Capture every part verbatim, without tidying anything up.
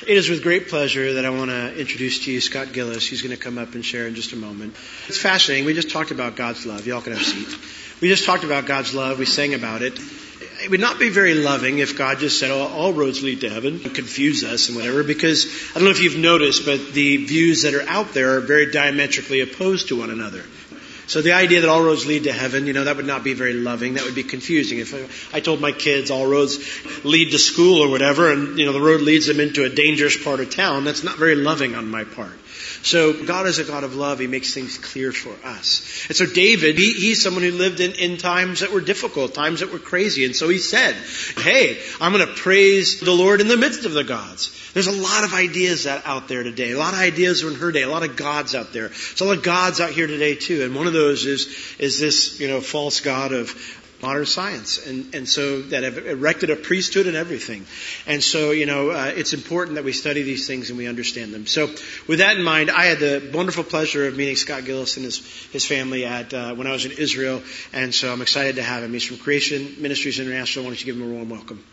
It is with great pleasure that I want to introduce to you Scott Gillis. He's going to come up and share in just a moment. It's fascinating. We just talked about God's love. Y'all can have a seat. We just talked about God's love. We sang about it. It would not be very loving if God just said, oh, all roads lead to heaven, and confuse us and whatever, because I don't know if you've noticed, but the views that are out there are very diametrically opposed to one another. So the idea that all roads lead to heaven, you know, that would not be very loving. That would be confusing. If I told my kids all roads lead to school or whatever, and, you know, the road leads them into a dangerous part of town, that's not very loving on my part. So God is a God of love. He makes things clear for us. And so David, he, he's someone who lived in, in times that were difficult, times that were crazy. And so he said, hey, I'm going to praise the Lord in the midst of the gods. There's a lot of ideas that out there today. A lot of ideas in her day. A lot of gods out there. There's a lot of gods out here today too. And one of those is, is this, you know, false god of modern science, and and so that have erected a priesthood and everything. And so, you know, uh, it's important that we study these things and we understand them. So with that in mind, I had the wonderful pleasure of meeting Scott Gillis and his, his family at uh, when I was in Israel, and so I'm excited to have him. He's from Creation Ministries International. Why don't you give him a warm welcome?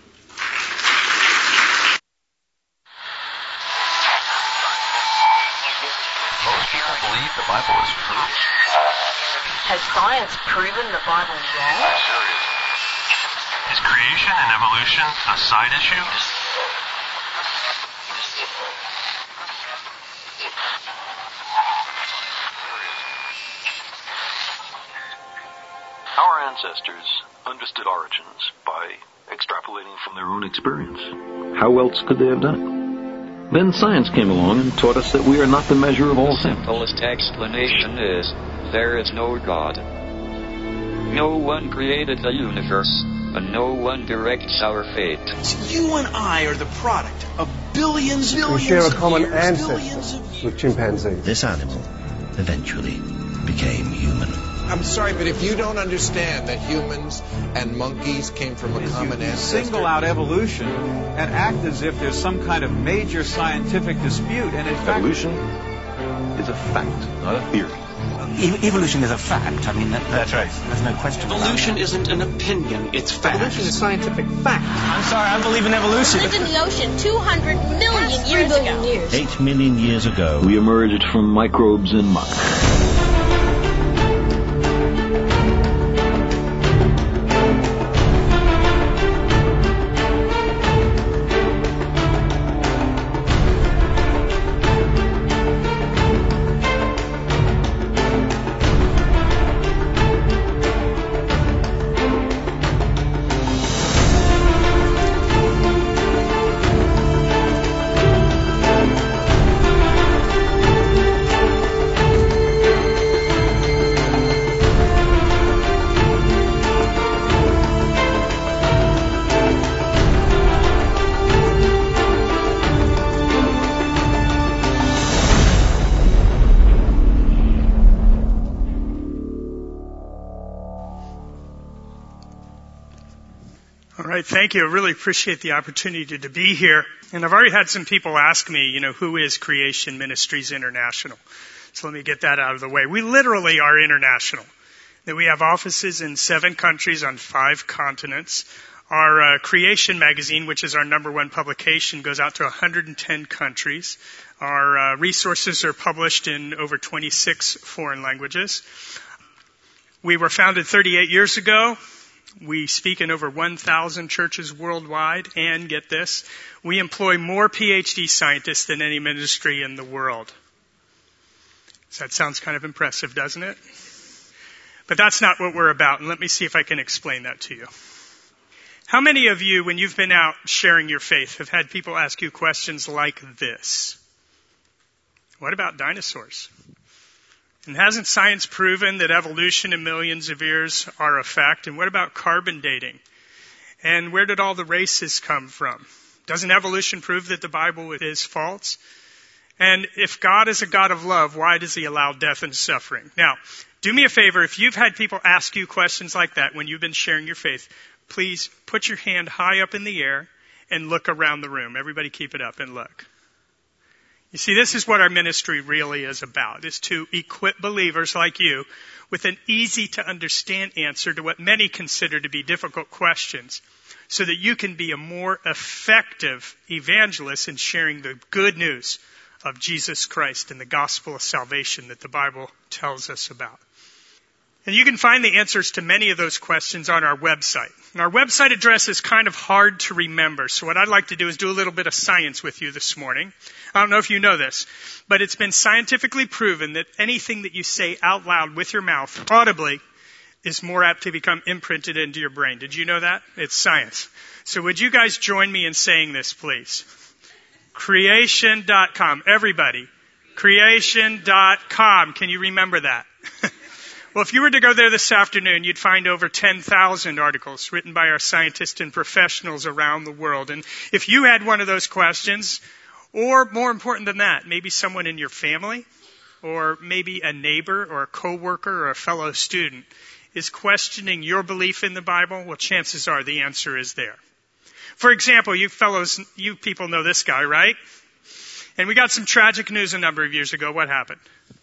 Most people believe the Bible is true. Has science proven the Bible wrong? Is creation and evolution a side issue? Our ancestors understood origins by extrapolating from their own experience. How else could they have done it? Then science came along and taught us that we are not the measure of all The things. simplest explanation is, there is no God. No one created the universe, and no one directs our fate. You and I are the product of billions, billions We share a common of years, ancestor of... with chimpanzees. This animal eventually became human. I'm sorry, but if you don't understand that humans and monkeys came from a common ancestor... Single out evolution and act as if there's some kind of major scientific dispute, and in fact... Evolution is a fact, not a theory. Evolution is a fact. I mean, that, that's right. There's no question. Evolution isn't an opinion, it's fact. Evolution is a scientific fact. I'm sorry, I believe in evolution. Lived in the ocean two hundred million years ago. Years. Eight million years ago, We emerged from microbes and muck. Thank you. I really appreciate the opportunity to be here. And I've already had some people ask me, you know, who is Creation Ministries International? So let me get that out of the way. We literally are international. That we have offices in seven countries on five continents. Our uh, Creation magazine, which is our number one publication, goes out to one hundred ten countries. Our uh, resources are published in over twenty-six foreign languages. We were founded thirty-eight years ago. We speak in over one thousand churches worldwide, and get this, we employ more P H D scientists than any ministry in the world. So that sounds kind of impressive, doesn't it? But that's not what we're about, and let me see if I can explain that to you. How many of you, when you've been out sharing your faith, have had people ask you questions like this? What about dinosaurs? And hasn't science proven that evolution in millions of years are a fact? And what about carbon dating? And where did all the races come from? Doesn't evolution prove that the Bible is false? And if God is a God of love, why does he allow death and suffering? Now, do me a favor, if you've had people ask you questions like that when you've been sharing your faith, please put your hand high up in the air and look around the room. Everybody keep it up and look. You see, this is what our ministry really is about, is to equip believers like you with an easy-to-understand answer to what many consider to be difficult questions, so that you can be a more effective evangelist in sharing the good news of Jesus Christ and the gospel of salvation that the Bible tells us about. And you can find the answers to many of those questions on our website. And our website address is kind of hard to remember, so what I'd like to do is do a little bit of science with you this morning. I don't know if you know this, but it's been scientifically proven that anything that you say out loud with your mouth, audibly, is more apt to become imprinted into your brain. Did you know that? It's science. So would you guys join me in saying this, please? creation dot com. Everybody. creation dot com. Can you remember that? Well, if you were to go there this afternoon, you'd find over ten thousand articles written by our scientists and professionals around the world. And if you had one of those questions, or more important than that, maybe someone in your family, or maybe a neighbor or a coworker or a fellow student is questioning your belief in the Bible, well, chances are the answer is there. For example, you fellows, you people know this guy, right? And we got some tragic news a number of years ago. What happened?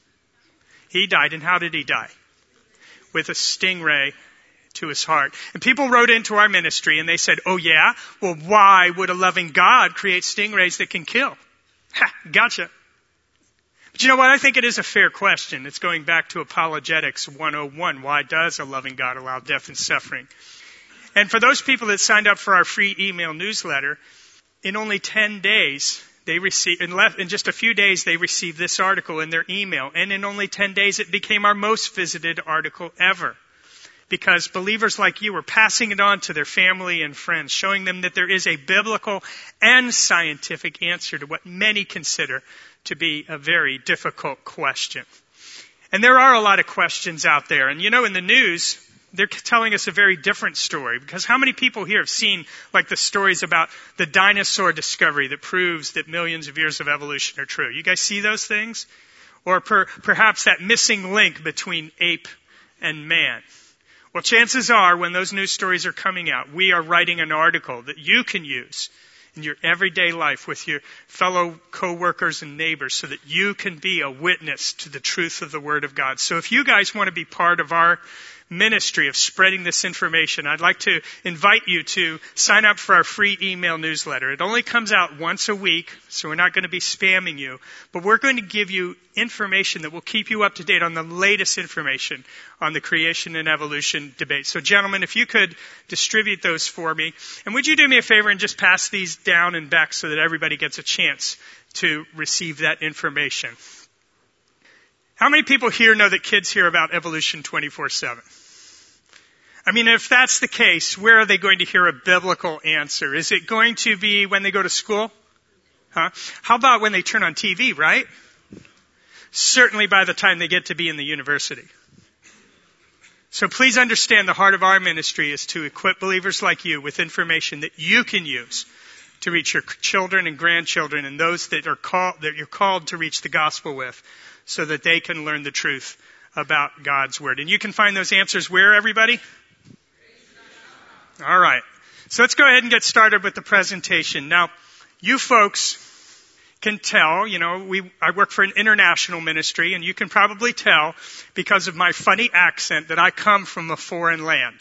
He died. And how did he die? With a stingray to his heart. And people wrote into our ministry and they said, oh yeah? Well, why would a loving God create stingrays that can kill? Ha, gotcha. But you know what? I think it is a fair question. It's going back to Apologetics one oh one. Why does a loving God allow death and suffering? And for those people that signed up for our free email newsletter, in only ten days, they received, in, left, in just a few days, they received this article in their email. And in only ten days, it became our most visited article ever. Because believers like you were passing it on to their family and friends, showing them that there is a biblical and scientific answer to what many consider to be a very difficult question. And there are a lot of questions out there. And you know, in the news, they're telling us a very different story. Because how many people here have seen like the stories about the dinosaur discovery that proves that millions of years of evolution are true? You guys see those things? Or per, perhaps that missing link between ape and man. Well, chances are when those news stories are coming out, we are writing an article that you can use in your everyday life with your fellow coworkers and neighbors so that you can be a witness to the truth of the Word of God. So if you guys want to be part of our ministry of spreading this information, I'd like to invite you to sign up for our free email newsletter. It only comes out once a week, so we're not going to be spamming you, but we're going to give you information that will keep you up to date on the latest information on the creation and evolution debate. So gentlemen, if you could distribute those for me, and would you do me a favor and just pass these down and back so that everybody gets a chance to receive that information. How many people here know that kids hear about evolution twenty-four seven? I mean, if that's the case, where are they going to hear a biblical answer? Is it going to be when they go to school? Huh? How about when they turn on T V, right? Certainly by the time they get to be in the university. So please understand the heart of our ministry is to equip believers like you with information that you can use to reach your children and grandchildren and those that are called, that you're called to reach the gospel with, so that they can learn the truth about God's Word. And you can find those answers where, everybody? All right. So let's go ahead and get started with the presentation. Now, you folks can tell, you know, we I work for an international ministry, and you can probably tell because of my funny accent that I come from a foreign land.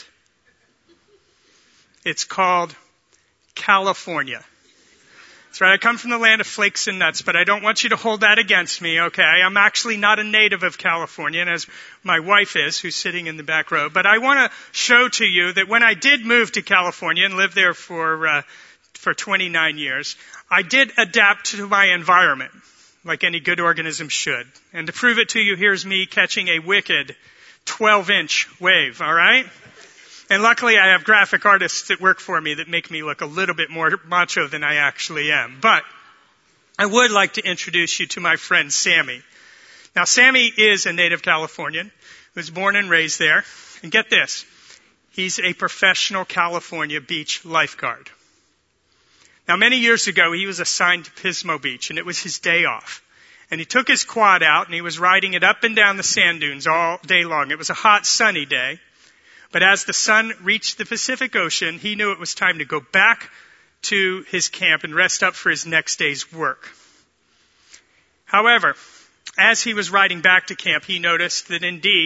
It's called California. That's right, I come from the land of flakes and nuts, but I don't want you to hold that against me, okay? I'm actually not a native of California, and as my wife is, who's sitting in the back row. But I want to show to you that when I did move to California and lived there for uh, for twenty-nine years, I did adapt to my environment, like any good organism should. And to prove it to you, here's me catching a wicked twelve-inch wave, all right? And luckily I have graphic artists that work for me that make me look a little bit more macho than I actually am. But I would like to introduce you to my friend Sammy. Now Sammy is a native Californian who was born and raised there. And get this, he's a professional California beach lifeguard. Now many years ago he was assigned to Pismo Beach and it was his day off. And he took his quad out and he was riding it up and down the sand dunes all day long. It was a hot sunny day. But as the sun reached the Pacific Ocean, he knew it was time to go back to his camp and rest up for his next day's work. However, as he was riding back to camp, he noticed that indeed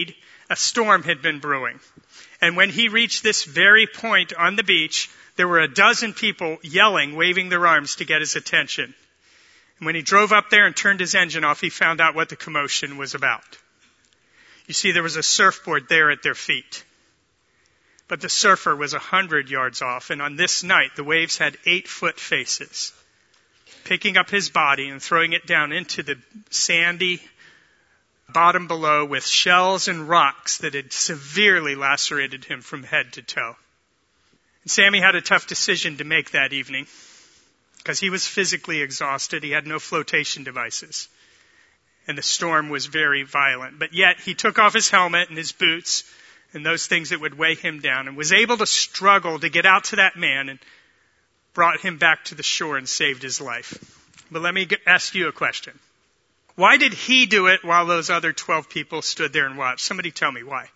a storm had been brewing. And when he reached this very point on the beach, there were a dozen people yelling, waving their arms to get his attention. And when he drove up there and turned his engine off, he found out what the commotion was about. You see, there was a surfboard there at their feet. But the surfer was a hundred yards off, and on this night, the waves had eight-foot faces, picking up his body and throwing it down into the sandy bottom below with shells and rocks that had severely lacerated him from head to toe. And Sammy had a tough decision to make that evening because he was physically exhausted. He had no flotation devices, and the storm was very violent. But yet he took off his helmet and his boots and those things that would weigh him down and was able to struggle to get out to that man and brought him back to the shore and saved his life. But let me ask you a question. Why did he do it while those other twelve people stood there and watched? Somebody tell me why.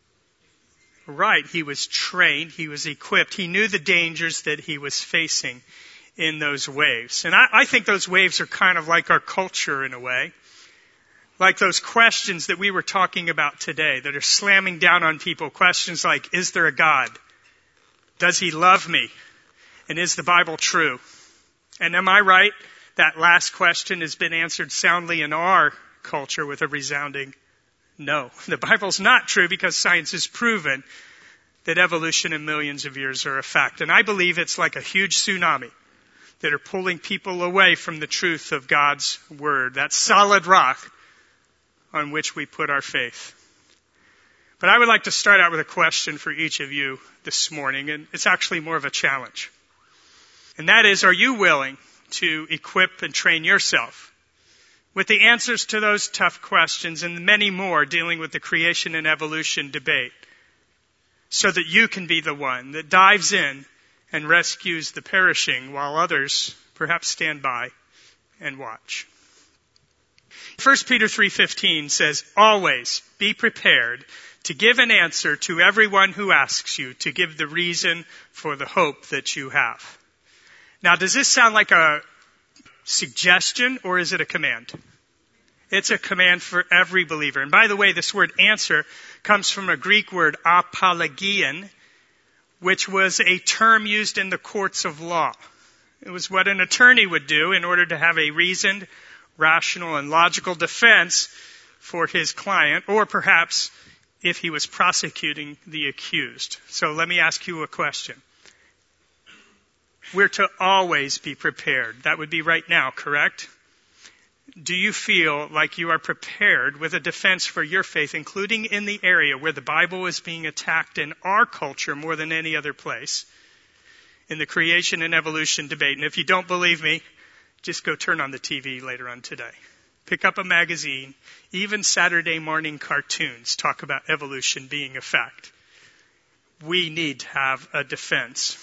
Right, he was trained, he was equipped, he knew the dangers that he was facing in those waves. And I, I think those waves are kind of like our culture in a way. Like those questions that we were talking about today that are slamming down on people. Questions like, is there a God? Does he love me? And is the Bible true? And am I right? That last question has been answered soundly in our culture with a resounding no. The Bible's not true because science has proven that evolution in millions of years are a fact. And I believe it's like a huge tsunami that are pulling people away from the truth of God's Word, that solid rock on which we put our faith. But I would like to start out with a question for each of you this morning, and it's actually more of a challenge. And that is, are you willing to equip and train yourself with the answers to those tough questions and many more dealing with the creation and evolution debate so that you can be the one that dives in and rescues the perishing while others perhaps stand by and watch? First Peter three fifteen says, always be prepared to give an answer to everyone who asks you to give the reason for the hope that you have. Now, does this sound like a suggestion or is it a command? It's a command for every believer. And by the way, this word answer comes from a Greek word apologian, which was a term used in the courts of law. It was what an attorney would do in order to have a reasoned, rational, and logical defense for his client, or perhaps if he was prosecuting the accused. So let me ask you a question. We're to always be prepared. That would be right now, correct? Do you feel like you are prepared with a defense for your faith, including in the area where the Bible is being attacked in our culture more than any other place, in the creation and evolution debate? And if you don't believe me, just go turn on the T V later on today. Pick up a magazine. Even Saturday morning cartoons talk about evolution being a fact. We need to have a defense.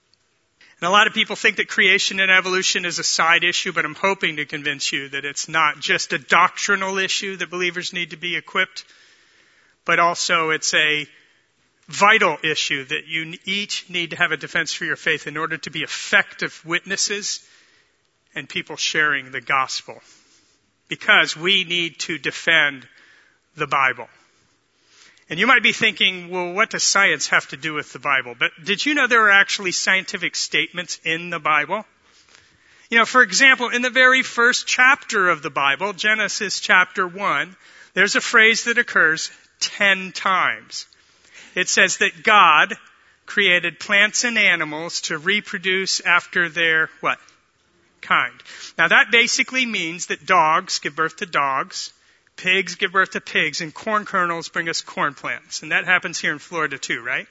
And a lot of people think that creation and evolution is a side issue, but I'm hoping to convince you that it's not just a doctrinal issue that believers need to be equipped, but also it's a vital issue that you each need to have a defense for your faith in order to be effective witnesses and people sharing the gospel. Because we need to defend the Bible. And you might be thinking, well, what does science have to do with the Bible? But did you know there are actually scientific statements in the Bible? You know, for example, in the very first chapter of the Bible, Genesis chapter one, there's a phrase that occurs ten times. It says that God created plants and animals to reproduce after their, what? Kind. Now that basically means that dogs give birth to dogs, pigs give birth to pigs, and corn kernels bring us corn plants. And that happens here in Florida too, right?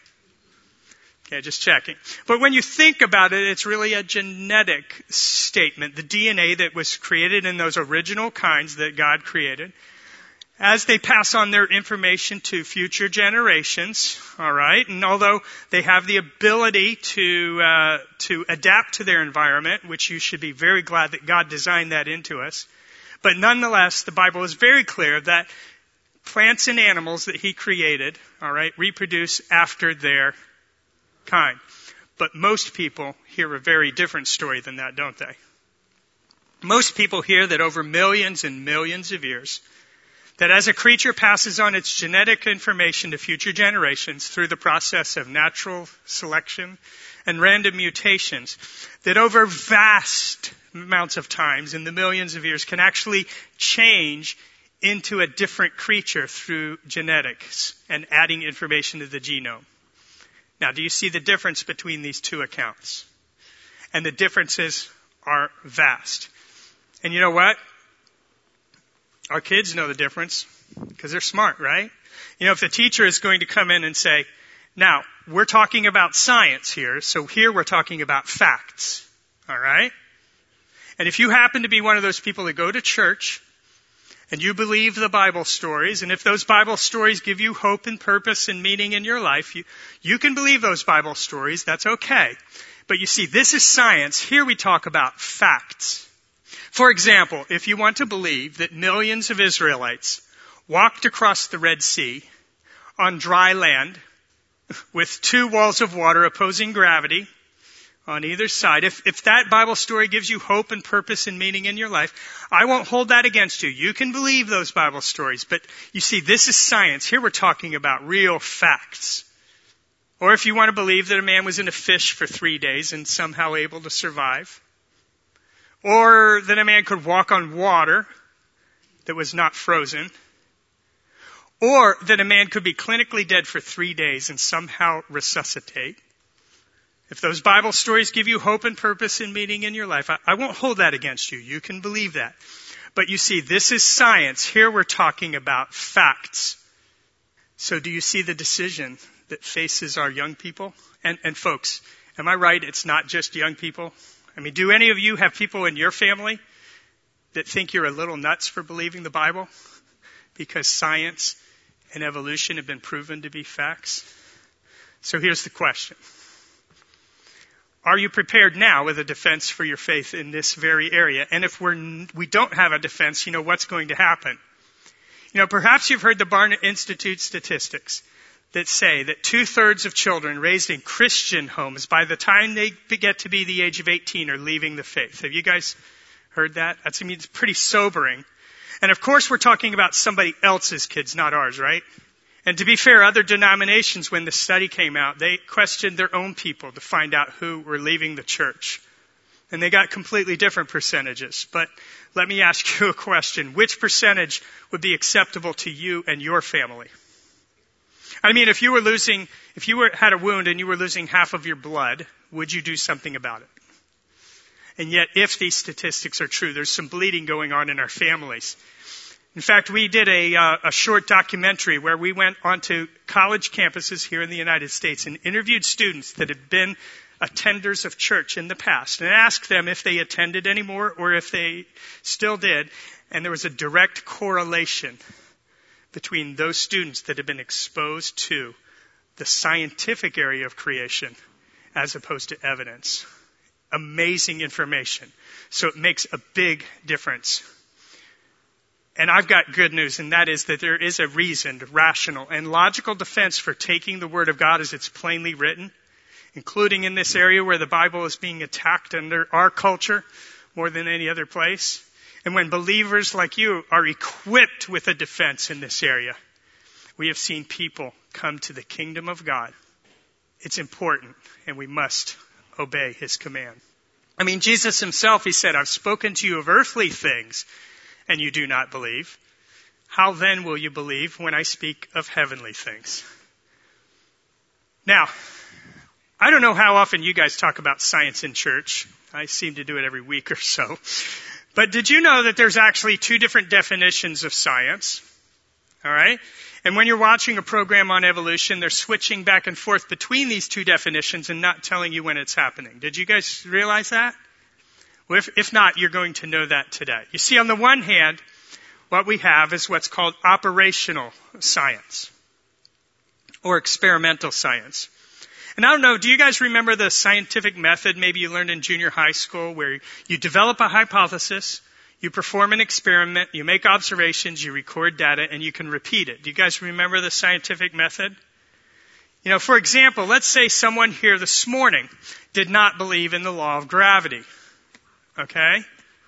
Okay, just checking. But when you think about it, it's really a genetic statement. The D N A that was created in those original kinds that God created, as they pass on their information to future generations, all right, and although they have the ability to uh, to adapt to their environment, which you should be very glad that God designed that into us, but nonetheless, the Bible is very clear that plants and animals that He created, all right, reproduce after their kind. But most people hear a very different story than that, don't they? Most people hear that over millions and millions of years, that as a creature passes on its genetic information to future generations through the process of natural selection and random mutations, that over vast amounts of times, in the millions of years, can actually change into a different creature through genetics and adding information to the genome. Now, do you see the difference between these two accounts? And the differences are vast. And you know what? Our kids know the difference because they're smart, right? You know, if the teacher is going to come in and say, now, we're talking about science here, so here we're talking about facts, all right? And if you happen to be one of those people that go to church and you believe the Bible stories, and if those Bible stories give you hope and purpose and meaning in your life, you, you can believe those Bible stories, that's okay. But you see, this is science. Here we talk about facts. For example, if you want to believe that millions of Israelites walked across the Red Sea on dry land with two walls of water opposing gravity on either side, if, if that Bible story gives you hope and purpose and meaning in your life, I won't hold that against you. You can believe those Bible stories. But you see, this is science. Here we're talking about real facts. Or if you want to believe that a man was in a fish for three days and somehow able to survive. Or that a man could walk on water that was not frozen. Or that a man could be clinically dead for three days and somehow resuscitate. If those Bible stories give you hope and purpose and meaning in your life, I, I won't hold that against you. You can believe that. But you see, this is science. Here we're talking about facts. So do you see the decision that faces our young people? And, and folks, am I right? It's not just young people. I mean, do any of you have people in your family that think you're a little nuts for believing the Bible? Because science and evolution have been proven to be facts. So here's the question. Are you prepared now with a defense for your faith in this very area? And if we're, we don't have a defense, you know, what's going to happen? You know, perhaps you've heard the Barna Institute statistics that say that two-thirds of children raised in Christian homes by the time they get to be the age of eighteen are leaving the faith. Have you guys heard that? That's, I mean, it's pretty sobering. And of course we're talking about somebody else's kids, not ours, right? And to be fair, other denominations, when the study came out, they questioned their own people to find out who were leaving the church. And they got completely different percentages. But let me ask you a question. Which percentage would be acceptable to you and your family? I mean, if you were losing, if you were, had a wound and you were losing half of your blood, would you do something about it? And yet, if these statistics are true, there's some bleeding going on in our families. In fact, we did a, uh, a short documentary where we went onto college campuses here in the United States and interviewed students that had been attenders of church in the past and asked them if they attended anymore or if they still did. And there was a direct correlation between those students that had been exposed to the scientific area of creation as opposed to evidence. Amazing information. So it makes a big difference. And I've got good news, and that is that there is a reasoned, rational, and logical defense for taking the Word of God as it's plainly written, including in this area where the Bible is being attacked under our culture more than any other place. And when believers like you are equipped with a defense in this area, we have seen people come to the kingdom of God. It's important, and we must obey His command. I mean, Jesus Himself, He said, I've spoken to you of earthly things, and you do not believe. How then will you believe when I speak of heavenly things? Now, I don't know how often you guys talk about science in church. I seem to do it every week or so. But did you know that there's actually two different definitions of science? All right? And when you're watching a program on evolution, they're switching back and forth between these two definitions and not telling you when it's happening. Did you guys realize that? Well, if, if not, you're going to know that today. You see, on the one hand, what we have is what's called operational science or experimental science. And I don't know, do you guys remember the scientific method maybe you learned in junior high school where you develop a hypothesis, you perform an experiment, you make observations, you record data, and you can repeat it? Do you guys remember the scientific method? You know, for example, let's say someone here this morning did not believe in the law of gravity. Okay?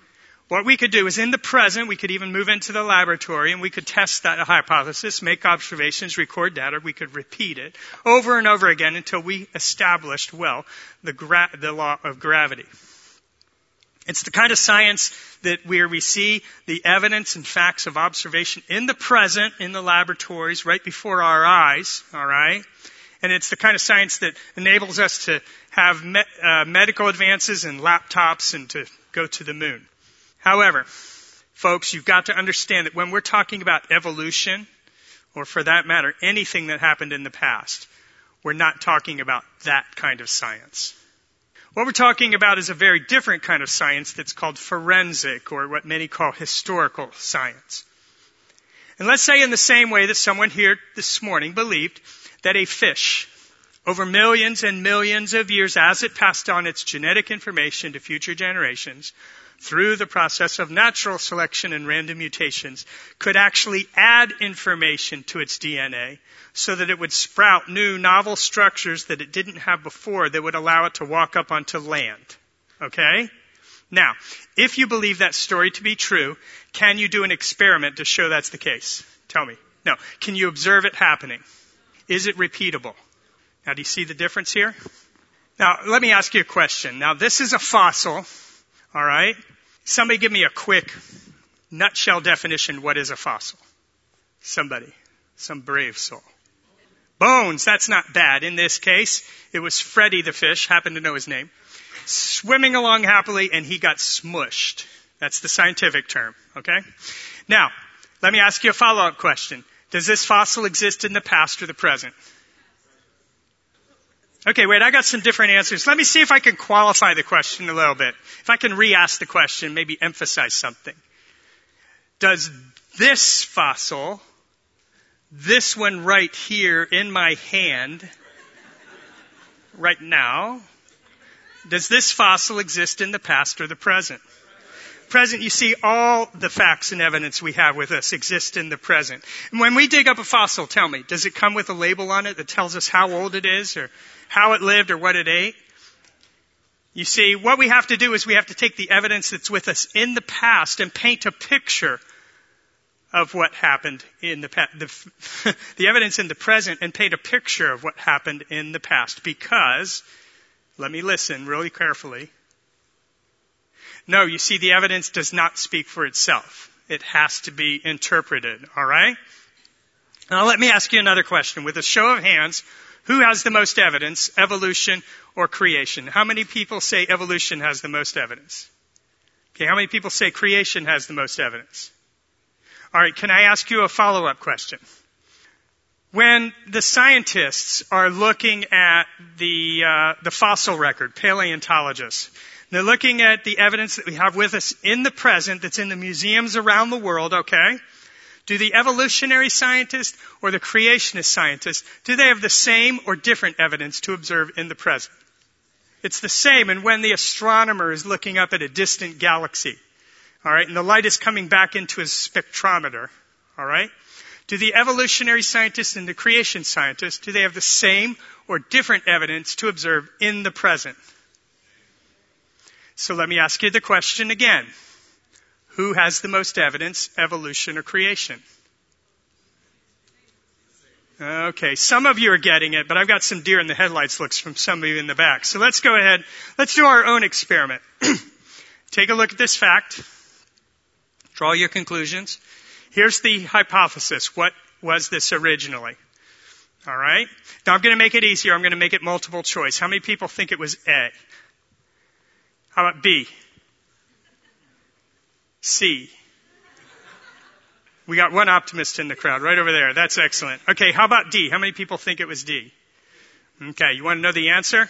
What we could do is in the present, we could even move into the laboratory and we could test that hypothesis, make observations, record data. We could repeat it over and over again until we established, well, the, gra- the law of gravity. It's the kind of science that where we see the evidence and facts of observation in the present, in the laboratories, right before our eyes, all right? And it's the kind of science that enables us to have me- uh, medical advances and laptops and to go to the moon. However, folks, you've got to understand that when we're talking about evolution, or for that matter, anything that happened in the past, we're not talking about that kind of science. What we're talking about is a very different kind of science that's called forensic, or what many call historical science. And let's say in the same way that someone here this morning believed that a fish, over millions and millions of years as it passed on its genetic information to future generations, through the process of natural selection and random mutations, could actually add information to its D N A so that it would sprout new novel structures that it didn't have before that would allow it to walk up onto land. Okay? Now, if you believe that story to be true, can you do an experiment to show that's the case? Tell me. No. Can you observe it happening? Is it repeatable? Now, do you see the difference here? Now, let me ask you a question. Now, this is a fossil, all right? Somebody give me a quick nutshell definition. What is a fossil? Somebody. Some brave soul. Bones. That's not bad. In this case, it was Freddy the fish, happened to know his name, swimming along happily, and he got smushed. That's the scientific term, okay? Now, let me ask you a follow-up question. Does this fossil exist in the past or the present? Okay, wait, I got some different answers. Let me see if I can qualify the question a little bit. If I can re-ask the question, maybe emphasize something. Does this fossil, this one right here in my hand, right now, does this fossil exist in the past or the present? Present, you see, all the facts and evidence we have with us exist in the present. And when we dig up a fossil, tell me, does it come with a label on it that tells us how old it is or how it lived or what it ate? You see, what we have to do is we have to take the evidence that's with us in the past and paint a picture of what happened in the past, the, the evidence in the present, and paint a picture of what happened in the past. Because, let me listen really carefully. No, you see, the evidence does not speak for itself. It has to be interpreted, all right? Now let me ask you another question. With a show of hands, who has the most evidence, evolution or creation? How many people say evolution has the most evidence? Okay, how many people say creation has the most evidence? All right, can I ask you a follow-up question? When the scientists are looking at the uh, the fossil record, paleontologists, they're looking at the evidence that we have with us in the present that's in the museums around the world, okay? Do the evolutionary scientists or the creationist scientists, do they have the same or different evidence to observe in the present? It's the same. And when the astronomer is looking up at a distant galaxy, all right, and the light is coming back into his spectrometer, all right, do the evolutionary scientists and the creation scientists, do they have the same or different evidence to observe in the present? So let me ask you the question again. Who has the most evidence, evolution or creation? Okay, some of you are getting it, but I've got some deer in the headlights looks from some of you in the back. So let's go ahead. Let's do our own experiment. Take a look at this fact. Draw your conclusions. Here's the hypothesis. What was this originally? All right. Now I'm going to make it easier. I'm going to make it multiple choice. How many people think it was A? How about B? C? We got one optimist in the crowd right over there. That's excellent. Okay, how about D? How many people think it was D? Okay, you want to know the answer?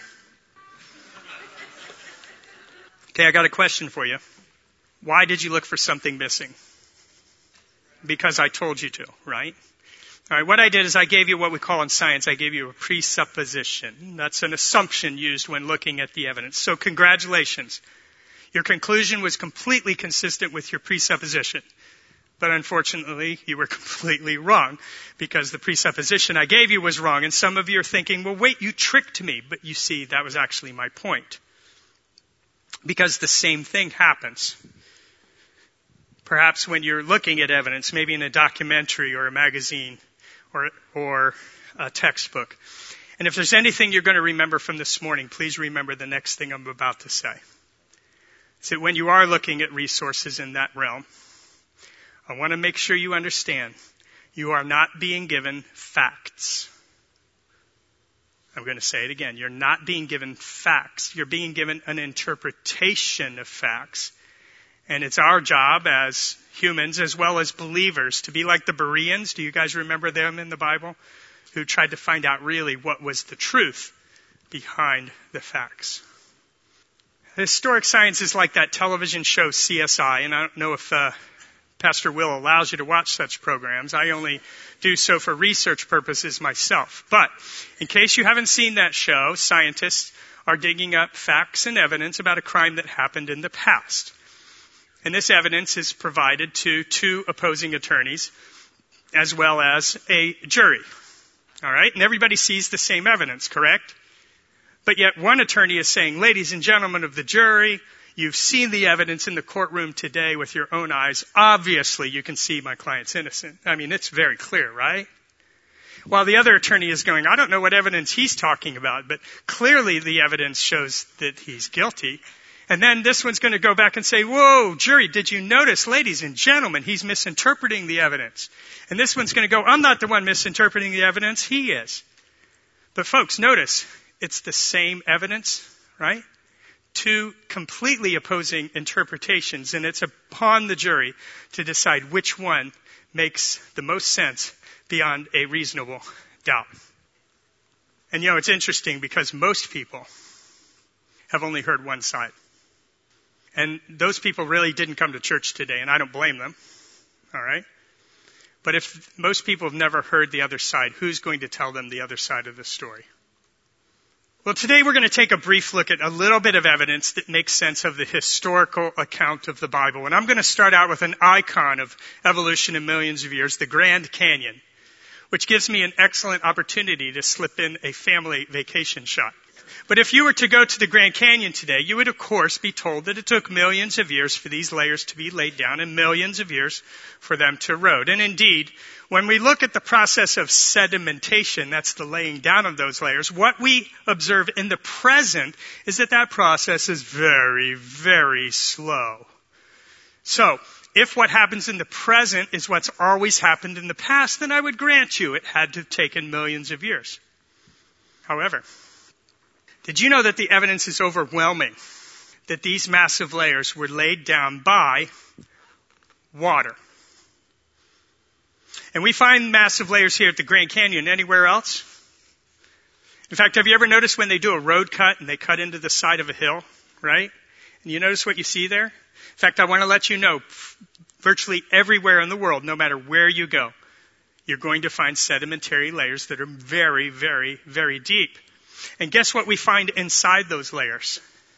Okay, I got a question for you. Why did you look for something missing? Because I told you to, right? All right, what I did is I gave you what we call in science, I gave you a presupposition. That's an assumption used when looking at the evidence. So congratulations. Your conclusion was completely consistent with your presupposition. But unfortunately, you were completely wrong because the presupposition I gave you was wrong. And some of you are thinking, well, wait, you tricked me. But you see, that was actually my point. Because the same thing happens. perhaps when you're looking at evidence, maybe in a documentary or a magazine or, or a textbook. And if there's anything you're going to remember from this morning, please remember the next thing I'm about to say. Is that when you are looking at resources in that realm, I want to make sure you understand you are not being given facts. I'm going to say it again. You're not being given facts. You're being given an interpretation of facts. And it's our job as humans as well as believers to be like the Bereans. Do you guys remember them in the Bible? Who tried to find out really what was the truth behind the facts. Historic science is like that television show C S I, and I don't know if uh, Pastor Will allows you to watch such programs. I only do so for research purposes myself. But in case you haven't seen that show, scientists are digging up facts and evidence about a crime that happened in the past. And this evidence is provided to two opposing attorneys as well as a jury. All right? And everybody sees the same evidence, correct? But yet one attorney is saying, ladies and gentlemen of the jury, you've seen the evidence in the courtroom today with your own eyes. Obviously, you can see my client's innocent. I mean, it's very clear, right? While the other attorney is going, I don't know what evidence he's talking about, but clearly the evidence shows that he's guilty. And then this one's going to go back and say, whoa, jury, did you notice, ladies and gentlemen, he's misinterpreting the evidence. And this one's going to go, I'm not the one misinterpreting the evidence, he is. But folks, notice, it's the same evidence, right? Two completely opposing interpretations, and it's upon the jury to decide which one makes the most sense beyond a reasonable doubt. And you know, it's interesting because most people have only heard one side. And those people really didn't come to church today, and I don't blame them, all right? But if most people have never heard the other side, who's going to tell them the other side of the story? Well, today we're going to take a brief look at a little bit of evidence that makes sense of the historical account of the Bible. And I'm going to start out with an icon of evolution in millions of years, the Grand Canyon, which gives me an excellent opportunity to slip in a family vacation shot. But if you were to go to the Grand Canyon today, you would of course be told that it took millions of years for these layers to be laid down and millions of years for them to erode. And indeed, when we look at the process of sedimentation, that's the laying down of those layers, what we observe in the present is that that process is very, very slow. So, if what happens in the present is what's always happened in the past, then I would grant you it had to have taken millions of years. However, did you know that the evidence is overwhelming that these massive layers were laid down by water? And we find massive layers here at the Grand Canyon. Anywhere else? In fact, have you ever noticed when they do a road cut and they cut into the side of a hill, right? And you notice what you see there? In fact, I want to let you know, virtually everywhere in the world, no matter where you go, you're going to find sedimentary layers that are very, very, very deep. And guess what we find inside those layers?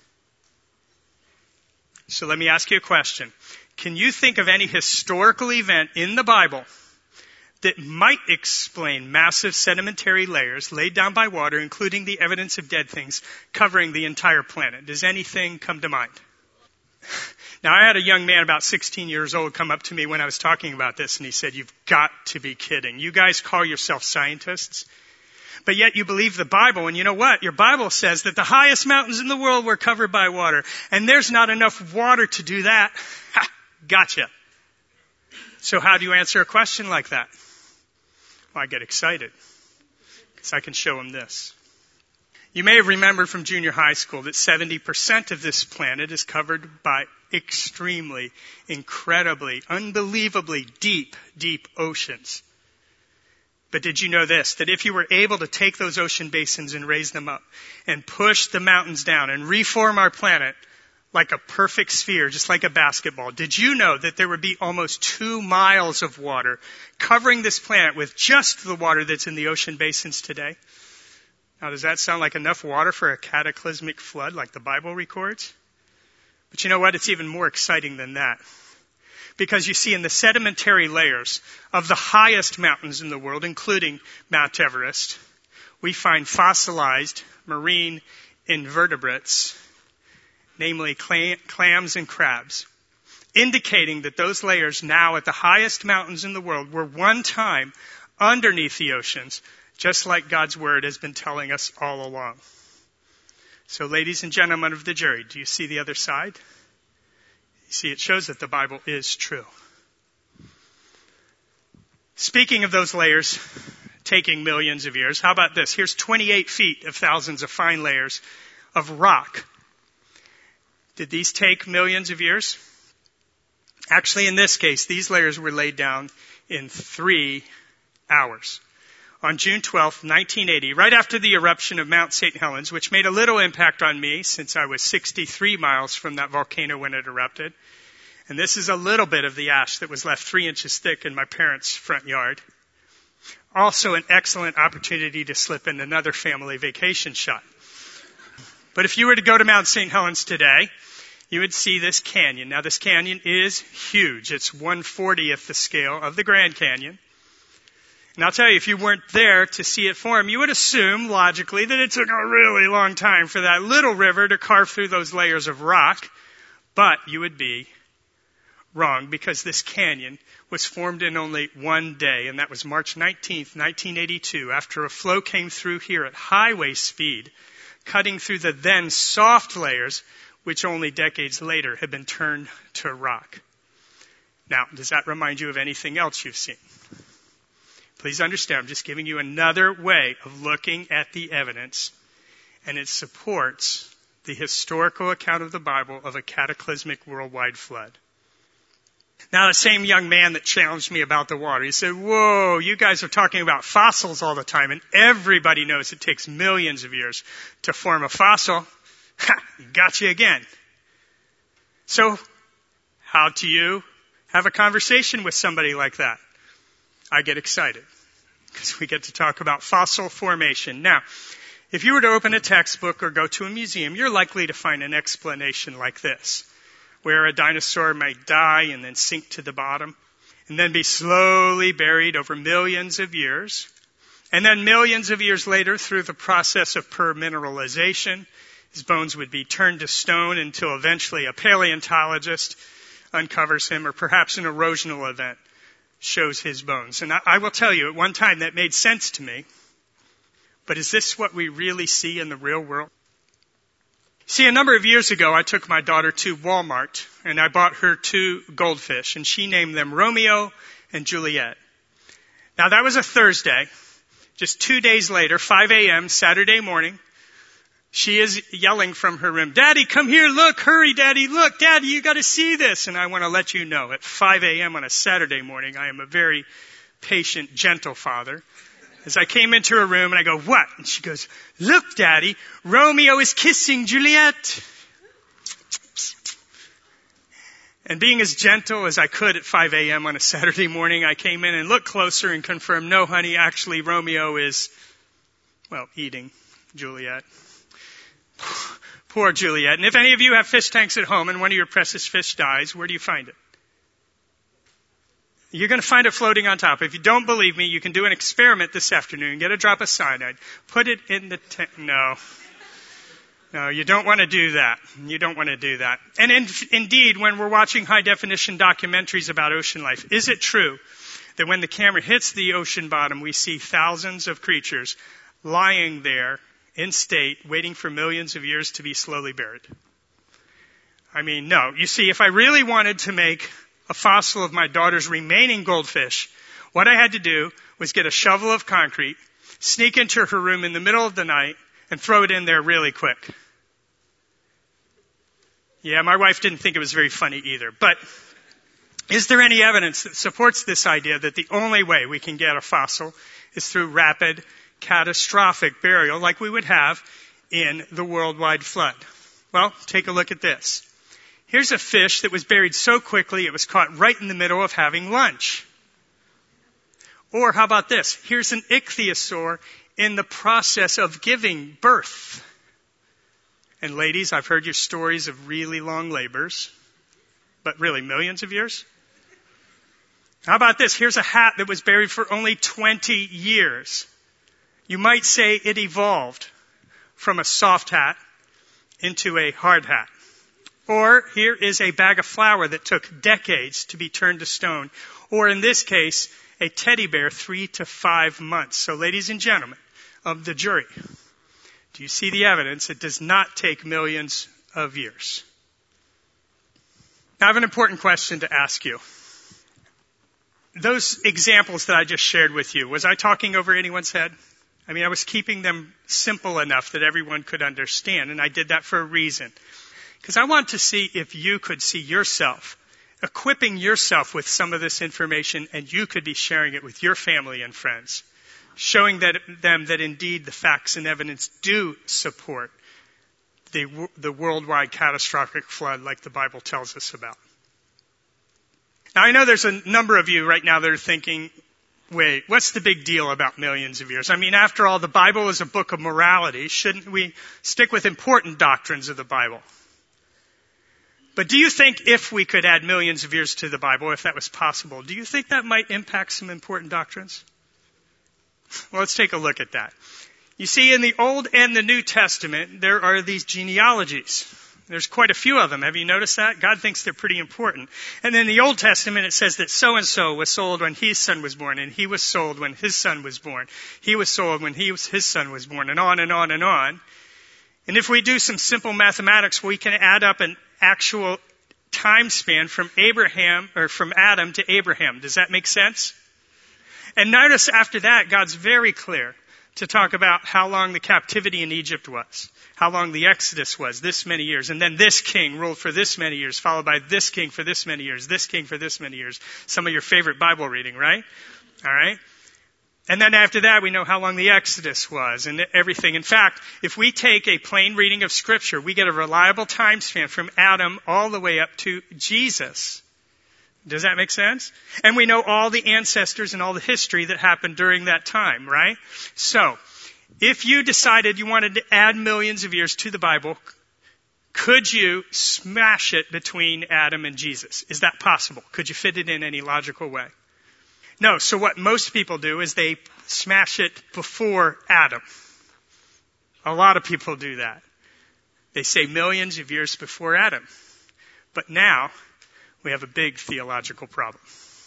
So let me ask you a question. Can you think of any historical event in the Bible that might explain massive sedimentary layers laid down by water, including the evidence of dead things covering the entire planet? Does anything come to mind? Now, I had a young man about sixteen years old come up to me when I was talking about this, and he said, you've got to be kidding. You guys call yourself scientists? But yet you believe the Bible, and you know what? Your Bible says that the highest mountains in the world were covered by water, and there's not enough water to do that. Ha! Gotcha. So how do you answer a question like that? Well, I get excited, because I can show him this. You may have remembered from junior high school that seventy percent of this planet is covered by extremely, incredibly, unbelievably deep, deep oceans. But did you know this? That if you were able to take those ocean basins and raise them up and push the mountains down and reform our planet like a perfect sphere, just like a basketball, did you know that there would be almost two miles of water covering this planet with just the water that's in the ocean basins today? Now, does that sound like enough water for a cataclysmic flood like the Bible records? But you know what? It's even more exciting than that. Because you see, in the sedimentary layers of the highest mountains in the world, including Mount Everest, we find fossilized marine invertebrates, namely clams and crabs. indicating that those layers now at the highest mountains in the world were one time underneath the oceans, just like God's word has been telling us all along. So, ladies and gentlemen of the jury, do you see the other side? You see, it shows that the Bible is true. Speaking of those layers taking millions of years, how about this? Here's twenty-eight feet of thousands of fine layers of rock. Did these take millions of years? Actually, in this case, these layers were laid down in three hours. On June twelfth, nineteen eighty, right after the eruption of Mount Saint Helens, which made a little impact on me since I was sixty-three miles from that volcano when it erupted. And this is a little bit of the ash that was left three inches thick in my parents' front yard. Also an excellent opportunity to slip in another family vacation shot. But if you were to go to Mount Saint Helens today, you would see this canyon. Now this canyon is huge. It's one fortieth the scale of the Grand Canyon. And I'll tell you, if you weren't there to see it form, you would assume, logically, that it took a really long time for that little river to carve through those layers of rock. But you would be wrong, because this canyon was formed in only one day, and that was March nineteenth, nineteen eighty-two, after a flow came through here at highway speed, cutting through the then soft layers, which only decades later had been turned to rock. Now, does that remind you of anything else you've seen? Please understand, I'm just giving you another way of looking at the evidence, and it supports the historical account of the Bible of a cataclysmic worldwide flood. Now, the same young man that challenged me about the water, he said, whoa, you guys are talking about fossils all the time, and everybody knows it takes millions of years to form a fossil. Ha, got you again. So, how do you have a conversation with somebody like that? I get excited, because we get to talk about fossil formation. Now, if you were to open a textbook or go to a museum, you're likely to find an explanation like this, where a dinosaur might die and then sink to the bottom, and then be slowly buried over millions of years. And then millions of years later, through the process of permineralization, his bones would be turned to stone until eventually a paleontologist uncovers him, or perhaps an erosional event shows his bones. And I, I will tell you, at one time that made sense to me. But is this what we really see in the real world? See, a number of years ago, I took my daughter to Walmart, and I bought her two goldfish, and she named them Romeo and Juliet. Now, that was a Thursday. Just two days later, five a.m., Saturday morning, she is yelling from her room, Daddy, come here, look, hurry, Daddy, look, Daddy, you got to see this. And I want to let you know, at five a.m. on a Saturday morning, I am a very patient, gentle father. As I came into her room and I go, what? And she goes, look, Daddy, Romeo is kissing Juliet. And being as gentle as I could at five a.m. on a Saturday morning, I came in and looked closer and confirmed, no, honey, actually Romeo is, well, eating Juliet. Poor Juliet. And if any of you have fish tanks at home and one of your precious fish dies, where do you find it? You're going to find it floating on top. If you don't believe me, you can do an experiment this afternoon. Get a drop of cyanide. Put it in the tank. No. No, you don't want to do that. You don't want to do that. And in, indeed, when we're watching high-definition documentaries about ocean life, is it true that when the camera hits the ocean bottom, we see thousands of creatures lying there in state, waiting for millions of years to be slowly buried? I mean, no. You see, if I really wanted to make a fossil of my daughter's remaining goldfish, what I had to do was get a shovel of concrete, sneak into her room in the middle of the night, and throw it in there really quick. Yeah, my wife didn't think it was very funny either. But is there any evidence that supports this idea that the only way we can get a fossil is through rapid, catastrophic burial like we would have in the worldwide flood? Well, take a look at this. Here's a fish that was buried so quickly it was caught right in the middle of having lunch. Or how about this? Here's an ichthyosaur in the process of giving birth. And ladies, I've heard your stories of really long labors, but really millions of years. How about this? Here's a hat that was buried for only twenty years. You might say it evolved from a soft hat into a hard hat. Or here is a bag of flour that took decades to be turned to stone. Or in this case, a teddy bear three to five months. So ladies and gentlemen of the jury, do you see the evidence? It does not take millions of years. Now I have an important question to ask you. Those examples that I just shared with you, was I talking over anyone's head? I mean, I was keeping them simple enough that everyone could understand, and I did that for a reason. Because I want to see if you could see yourself, equipping yourself with some of this information, and you could be sharing it with your family and friends, showing that, them that indeed the facts and evidence do support the, the worldwide catastrophic flood like the Bible tells us about. Now, I know there's a number of you right now that are thinking, wait, what's the big deal about millions of years? I mean, after all, the Bible is a book of morality. Shouldn't we stick with important doctrines of the Bible? But do you think if we could add millions of years to the Bible, if that was possible, do you think that might impact some important doctrines? Well, let's take a look at that. You see, in the Old and the New Testament, there are these genealogies. There's quite a few of them. Have you noticed that? God thinks they're pretty important. And in the Old Testament, it says that so-and-so was sold when his son was born, and he was sold when his son was born. He was sold when he was, his son was born, and on and on and on. And if we do some simple mathematics, we can add up an actual time span from Abraham, or from Adam to Abraham. Does that make sense? And notice after that, God's very clear to talk about how long the captivity in Egypt was, how long the Exodus was, this many years, and then this king ruled for this many years, followed by this king for this many years, this king for this many years. Some of your favorite Bible reading, right? All right? And then after that, we know how long the Exodus was and everything. In fact, if we take a plain reading of Scripture, we get a reliable time span from Adam all the way up to Jesus. Does that make sense? And we know all the ancestors and all the history that happened during that time, right? So, if you decided you wanted to add millions of years to the Bible, could you smash it between Adam and Jesus? Is that possible? Could you fit it in any logical way? No, so what most people do is they smash it before Adam. A lot of people do that. They say millions of years before Adam. But now, we have a big theological problem.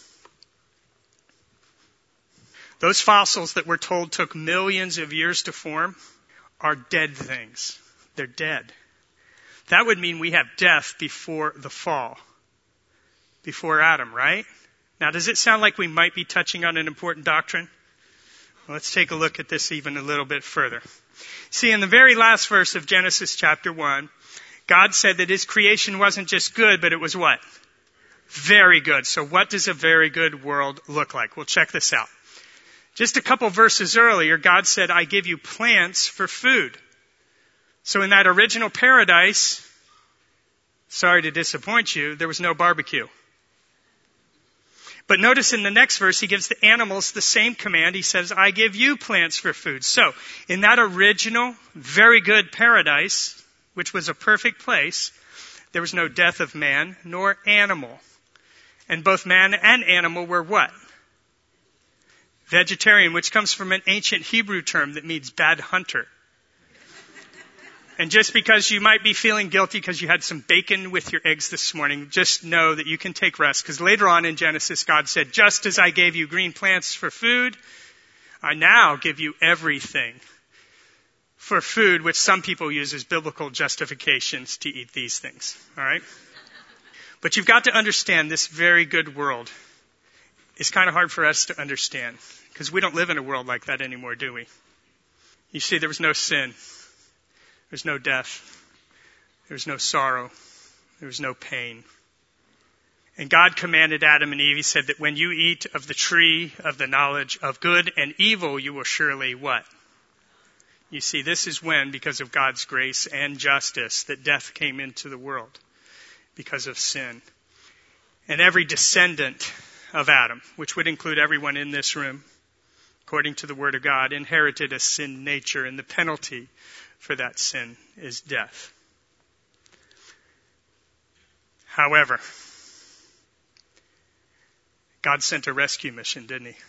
Those fossils that we're told took millions of years to form are dead things. They're dead. That would mean we have death before the fall, before Adam, right? Now, does it sound like we might be touching on an important doctrine? Well, let's take a look at this even a little bit further. See, in the very last verse of Genesis chapter one, God said that his creation wasn't just good, but it was what? Very good. So what does a very good world look like? Well, check this out. Just a couple verses earlier, God said, I give you plants for food. So in that original paradise, sorry to disappoint you, there was no barbecue. But notice in the next verse, he gives the animals the same command. He says, I give you plants for food. So in that original, very good paradise, which was a perfect place, there was no death of man nor animal. And both man and animal were what? Vegetarian, which comes from an ancient Hebrew term that means bad hunter. And just because you might be feeling guilty because you had some bacon with your eggs this morning, just know that you can take rest. Because later on in Genesis, God said, just as I gave you green plants for food, I now give you everything for food, which some people use as biblical justifications to eat these things. All right? But you've got to understand this very good world is kind of hard for us to understand because we don't live in a world like that anymore, do we? You see, there was no sin. There's no death. There's no sorrow. There was no pain. And God commanded Adam and Eve, he said that when you eat of the tree of the knowledge of good and evil, you will surely what? You see, this is when, because of God's grace and justice, that death came into the world. Because of sin. And every descendant of Adam, which would include everyone in this room, according to the Word of God, inherited a sin nature, and the penalty for that sin is death. However, God sent a rescue mission, didn't he?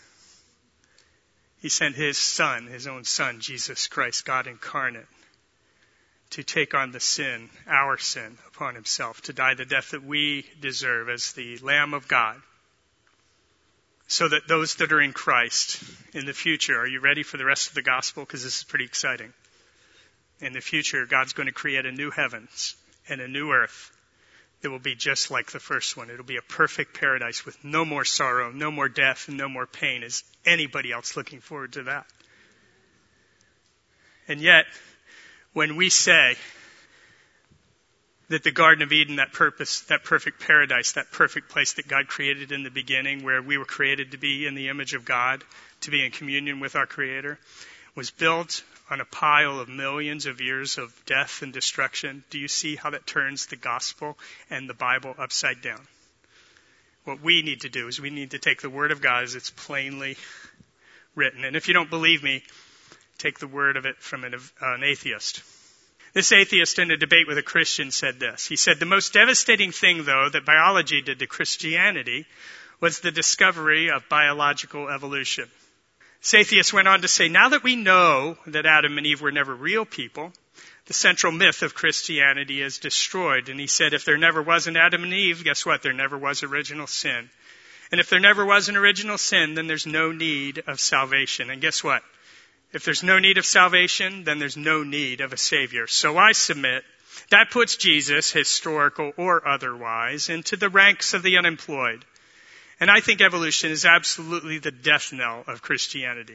He sent his son, his own son, Jesus Christ, God incarnate, to take on the sin, our sin, upon himself, to die the death that we deserve as the Lamb of God, so that those that are in Christ in the future, are you ready for the rest of the gospel? Because this is pretty exciting. In the future, God's going to create a new heavens and a new earth that will be just like the first one. It'll be a perfect paradise with no more sorrow, no more death, and no more pain. Is anybody else looking forward to that? And yet, when we say that the Garden of Eden, that purpose, that perfect paradise, that perfect place that God created in the beginning, where we were created to be in the image of God, to be in communion with our Creator, was built on a pile of millions of years of death and destruction, do you see how that turns the gospel and the Bible upside down? What we need to do is we need to take the Word of God as it's plainly written. And if you don't believe me, take the word of it from an, an atheist. This atheist in a debate with a Christian said this. He said, the most devastating thing, though, that biology did to Christianity was the discovery of biological evolution. This atheist went on to say, now that we know that Adam and Eve were never real people, the central myth of Christianity is destroyed. And he said, if there never was an Adam and Eve, guess what? There never was original sin. And if there never was an original sin, then there's no need of salvation. And guess what? If there's no need of salvation, then there's no need of a Savior. So I submit that puts Jesus, historical or otherwise, into the ranks of the unemployed. And I think evolution is absolutely the death knell of Christianity.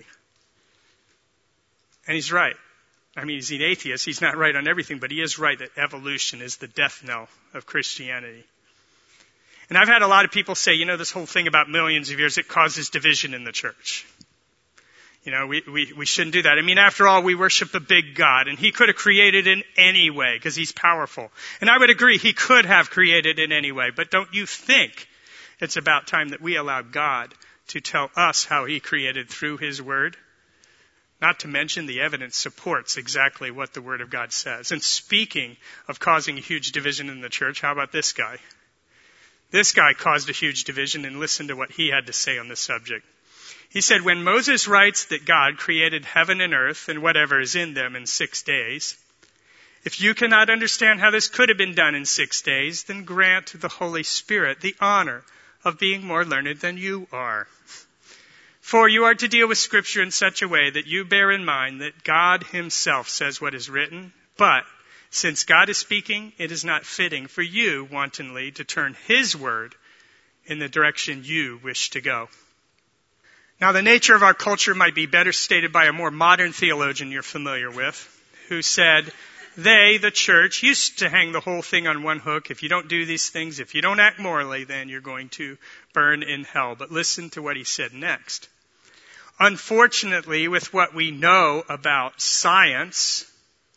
And he's right. I mean, he's an atheist. He's not right on everything, but he is right that evolution is the death knell of Christianity. And I've had a lot of people say, you know, this whole thing about millions of years, it causes division in the church. You know, we, we, we shouldn't do that. I mean, after all, we worship a big God, and he could have created in any way because he's powerful. And I would agree, he could have created in any way. But don't you think it's about time that we allow God to tell us how he created through his word? Not to mention the evidence supports exactly what the word of God says. And speaking of causing a huge division in the church, how about this guy? This guy caused a huge division, and listen to what he had to say on this subject. He said, when Moses writes that God created heaven and earth and whatever is in them in six days, if you cannot understand how this could have been done in six days, then grant the Holy Spirit the honor of being more learned than you are. For you are to deal with Scripture in such a way that you bear in mind that God himself says what is written, but since God is speaking, it is not fitting for you wantonly to turn his word in the direction you wish to go. Now, the nature of our culture might be better stated by a more modern theologian you're familiar with, who said, they, the church, used to hang the whole thing on one hook. If you don't do these things, if you don't act morally, then you're going to burn in hell. But listen to what he said next. Unfortunately, with what we know about science,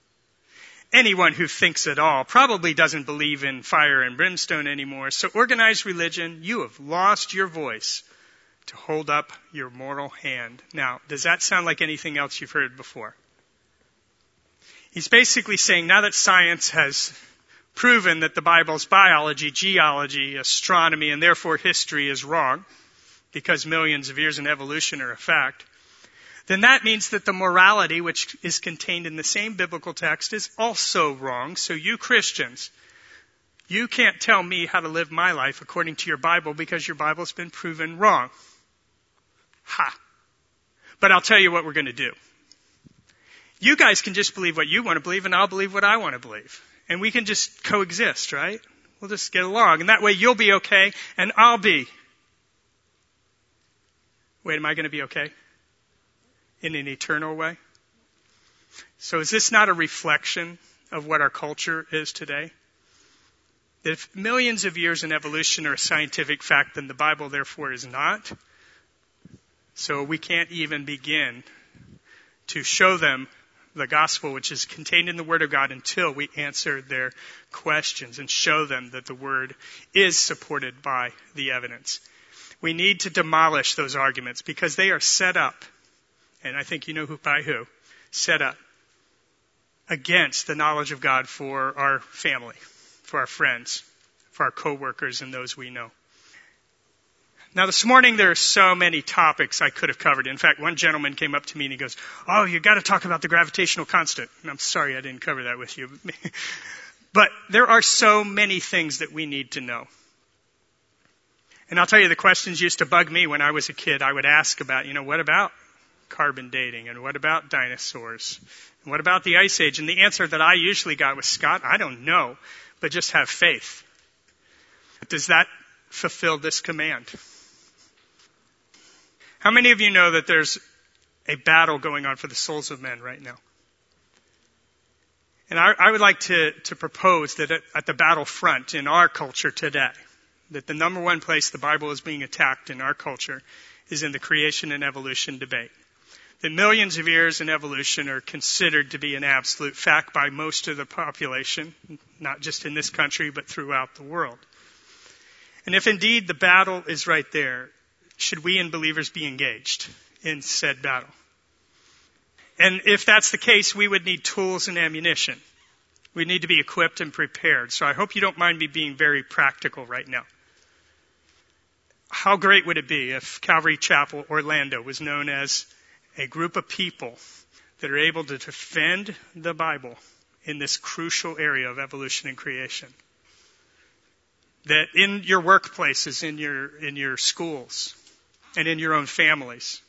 anyone who thinks at all probably doesn't believe in fire and brimstone anymore. So organized religion, you have lost your voice to hold up your moral hand. Now, does that sound like anything else you've heard before? He's basically saying now that science has proven that the Bible's biology, geology, astronomy, and therefore history is wrong, because millions of years in evolution are a fact, then that means that the morality which is contained in the same biblical text is also wrong. So you Christians, you can't tell me how to live my life according to your Bible because your Bible's been proven wrong. Ha! But I'll tell you what we're going to do. You guys can just believe what you want to believe, and I'll believe what I want to believe. And we can just coexist, right? We'll just get along. And that way you'll be okay, and I'll be. Wait, am I going to be okay? In an eternal way? So is this not a reflection of what our culture is today? That if millions of years in evolution are a scientific fact, then the Bible therefore is not. So we can't even begin to show them the gospel which is contained in the Word of God until we answer their questions and show them that the Word is supported by the evidence. We need to demolish those arguments because they are set up, and I think you know who by who, set up against the knowledge of God for our family, for our friends, for our co-workers and those we know. Now, this morning, there are so many topics I could have covered. In fact, one gentleman came up to me and he goes, oh, you got to talk about the gravitational constant. And I'm sorry I didn't cover that with you. But there are so many things that we need to know. And I'll tell you, the questions used to bug me when I was a kid. I would ask about, you know, what about carbon dating? And what about dinosaurs? And what about the Ice Age? And the answer that I usually got was, Scott, I don't know, but just have faith. Does that fulfill this command? How many of you know that there's a battle going on for the souls of men right now? And I, I would like to, to propose that at, at the battlefront in our culture today, that the number one place the Bible is being attacked in our culture is in the creation and evolution debate. That millions of years in evolution are considered to be an absolute fact by most of the population, not just in this country, but throughout the world. And if indeed the battle is right there, should we in believers be engaged in said battle? And if that's the case, we would need tools and ammunition. We need to be equipped and prepared. So I hope you don't mind me being very practical right now. How great would it be if Calvary Chapel Orlando was known as a group of people that are able to defend the Bible in this crucial area of evolution and creation? That in your workplaces, in your in your schools, and in your own families,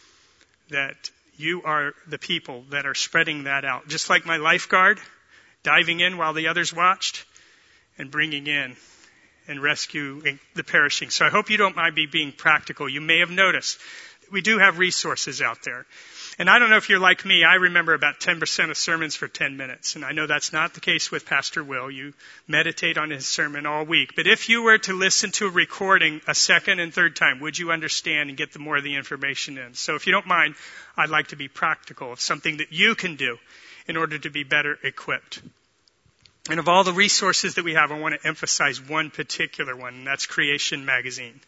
that you are the people that are spreading that out. Just like my lifeguard, diving in while the others watched, and bringing in and rescuing the perishing. So I hope you don't mind me being practical. You may have noticed that we do have resources out there. And I don't know if you're like me, I remember about ten percent of sermons for ten minutes. And I know that's not the case with Pastor Will. You meditate on his sermon all week. But if you were to listen to a recording a second and third time, would you understand and get the more of the information in? So if you don't mind, I'd like to be practical of something that you can do in order to be better equipped. And of all the resources that we have, I want to emphasize one particular one, and that's Creation Magazine.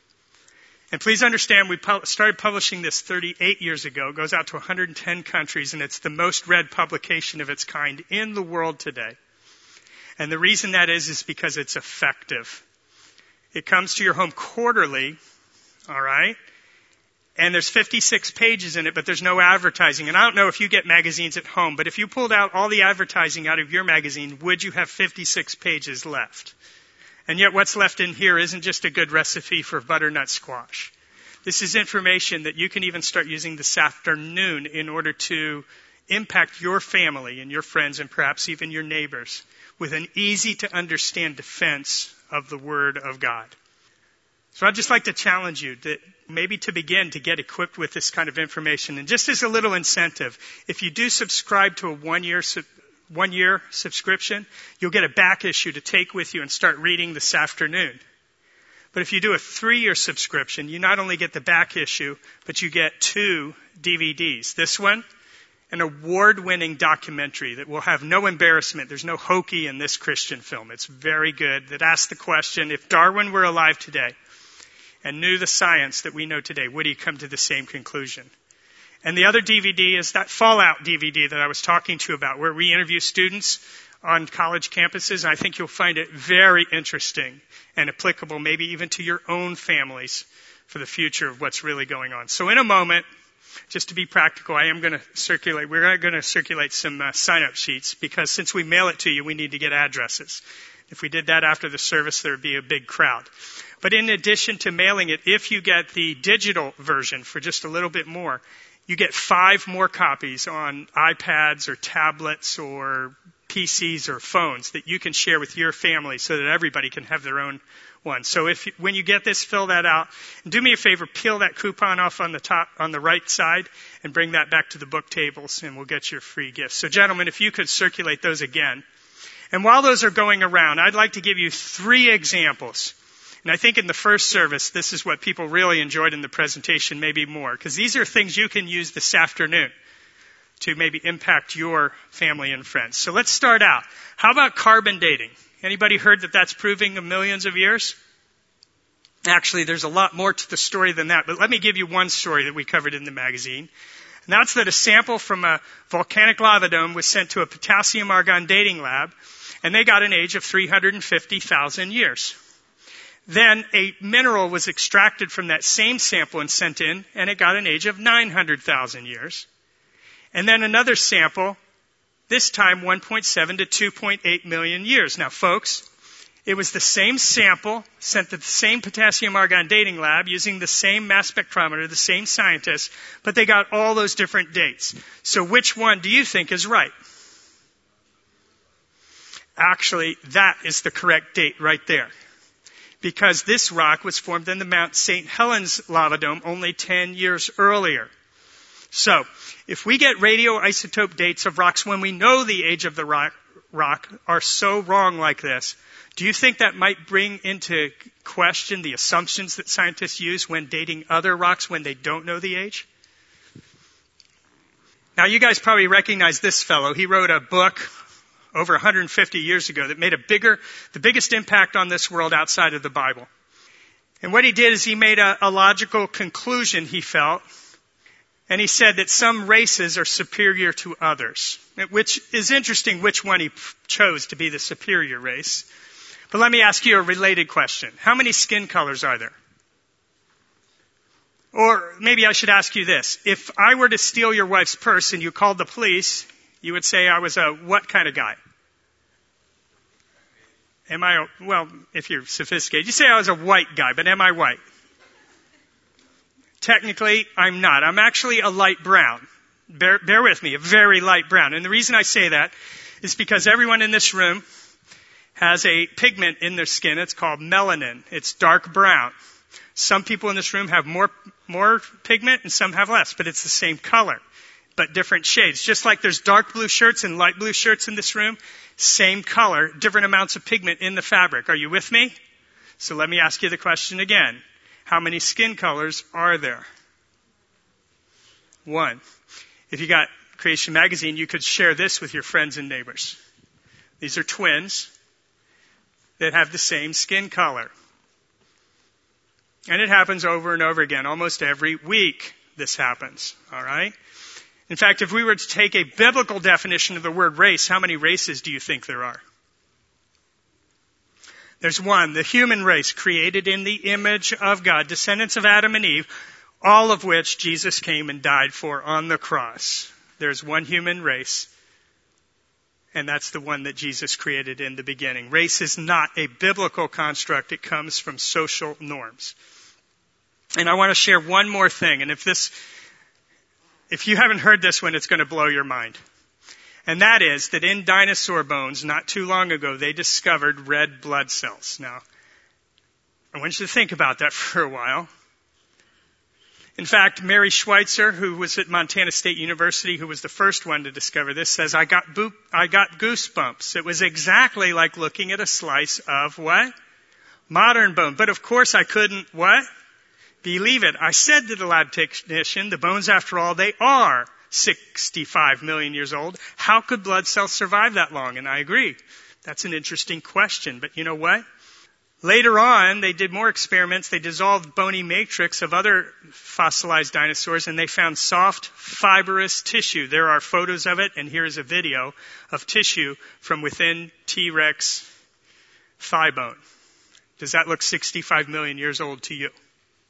And please understand, we started publishing this thirty-eight years ago. It goes out to one hundred ten countries, and it's the most read publication of its kind in the world today. And the reason that is, is because it's effective. It comes to your home quarterly, all right? And there's fifty-six pages in it, but there's no advertising. And I don't know if you get magazines at home, but if you pulled out all the advertising out of your magazine, would you have fifty-six pages left? And yet what's left in here isn't just a good recipe for butternut squash. This is information that you can even start using this afternoon in order to impact your family and your friends and perhaps even your neighbors with an easy to understand defense of the Word of God. So I'd just like to challenge you that maybe to begin to get equipped with this kind of information. And just as a little incentive, if you do subscribe to a one-year subscription, one year subscription, you'll get a back issue to take with you and start reading this afternoon. But if you do a three-year subscription, you not only get the back issue, but you get two D V Ds. This one, an award-winning documentary that will have no embarrassment. There's no hokey in this Christian film. It's very good. That asks the question, if Darwin were alive today and knew the science that we know today, would he come to the same conclusion? And the other D V D is that Fallout D V D that I was talking to you about, where we interview students on college campuses. And I think you'll find it very interesting and applicable, maybe even to your own families for the future of what's really going on. So in a moment, just to be practical, I am going to circulate, we're going to circulate some uh, sign-up sheets, because since we mail it to you, we need to get addresses. If we did that after the service, there would be a big crowd. But in addition to mailing it, if you get the digital version for just a little bit more, you get five more copies on iPads or tablets or P Cs or phones that you can share with your family so that everybody can have their own one. So if when you get this, fill that out. And do me a favor, peel that coupon off on the top, on the right side, and bring that back to the book tables, and we'll get your free gifts. So gentlemen, if you could circulate those again. And while those are going around, I'd like to give you three examples. And I think in the first service, this is what people really enjoyed in the presentation, maybe more, because these are things you can use this afternoon to maybe impact your family and friends. So let's start out. How about carbon dating? Anybody heard that that's proving of millions of years? Actually, there's a lot more to the story than that, but let me give you one story that we covered in the magazine. And that's that a sample from a volcanic lava dome was sent to a potassium argon dating lab, and they got an age of three hundred fifty thousand years. Then a mineral was extracted from that same sample and sent in, and it got an age of nine hundred thousand years. And then another sample, this time one point seven to two point eight million years. Now, folks, it was the same sample sent to the same potassium argon dating lab using the same mass spectrometer, the same scientists, but they got all those different dates. So which one do you think is right? Actually, that is the correct date right there. Because this rock was formed in the Mount Saint Helens lava dome only ten years earlier. So, if we get radioisotope dates of rocks when we know the age of the rock, rock are so wrong like this, do you think that might bring into question the assumptions that scientists use when dating other rocks when they don't know the age? Now, you guys probably recognize this fellow. He wrote a book over one hundred fifty years ago that made a bigger, the biggest impact on this world outside of the Bible. And what he did is he made a, a logical conclusion, he felt, and he said that some races are superior to others, which is interesting which one he chose to be the superior race. But let me ask you a related question. How many skin colors are there? Or maybe I should ask you this. If I were to steal your wife's purse and you called the police, you would say I was a what kind of guy? Am I, a, well, if you're sophisticated, you say I was a white guy, but am I white? Technically, I'm not. I'm actually a light brown. Bear, bear with me, a very light brown. And the reason I say that is because everyone in this room has a pigment in their skin. It's called melanin. It's dark brown. Some people in this room have more, more pigment and some have less, but it's the same color, but different shades. Just like there's dark blue shirts and light blue shirts in this room, same color, different amounts of pigment in the fabric. Are you with me? So let me ask you the question again. How many skin colors are there? One. If you got Creation Magazine, you could share this with your friends and neighbors. These are twins that have the same skin color. And it happens over and over again. Almost every week this happens. All right? In fact, if we were to take a biblical definition of the word race, how many races do you think there are? There's one, the human race, created in the image of God, descendants of Adam and Eve, all of which Jesus came and died for on the cross. There's one human race, and that's the one that Jesus created in the beginning. Race is not a biblical construct. It comes from social norms. And I want to share one more thing, and if this, if you haven't heard this one, it's going to blow your mind. And that is that in dinosaur bones, not too long ago, they discovered red blood cells. Now, I want you to think about that for a while. In fact, Mary Schweitzer, who was at Montana State University, who was the first one to discover this, says, I got, boop, I got goosebumps. It was exactly like looking at a slice of what? Modern bone. But of course I couldn't, what? Believe it. I said to the lab technician, the bones, after all, they are sixty-five million years old. How could blood cells survive that long? And I agree. That's an interesting question. But you know what? Later on, they did more experiments. They dissolved bony matrix of other fossilized dinosaurs, and they found soft, fibrous tissue. There are photos of it, and here is a video of tissue from within T-Rex thigh bone. Does that look sixty-five million years old to you?